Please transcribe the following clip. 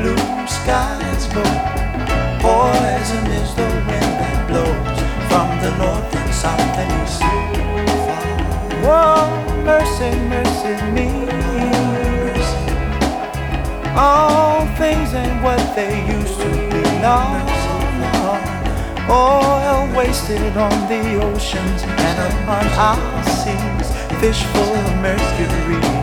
blue skies low. Poison is the wind that blows from the north and south and east. Whoa, mercy, mercy me. All things ain't what they used to be. No, no. Oil wasted on the oceans and upon our seas. Fish full of mercury.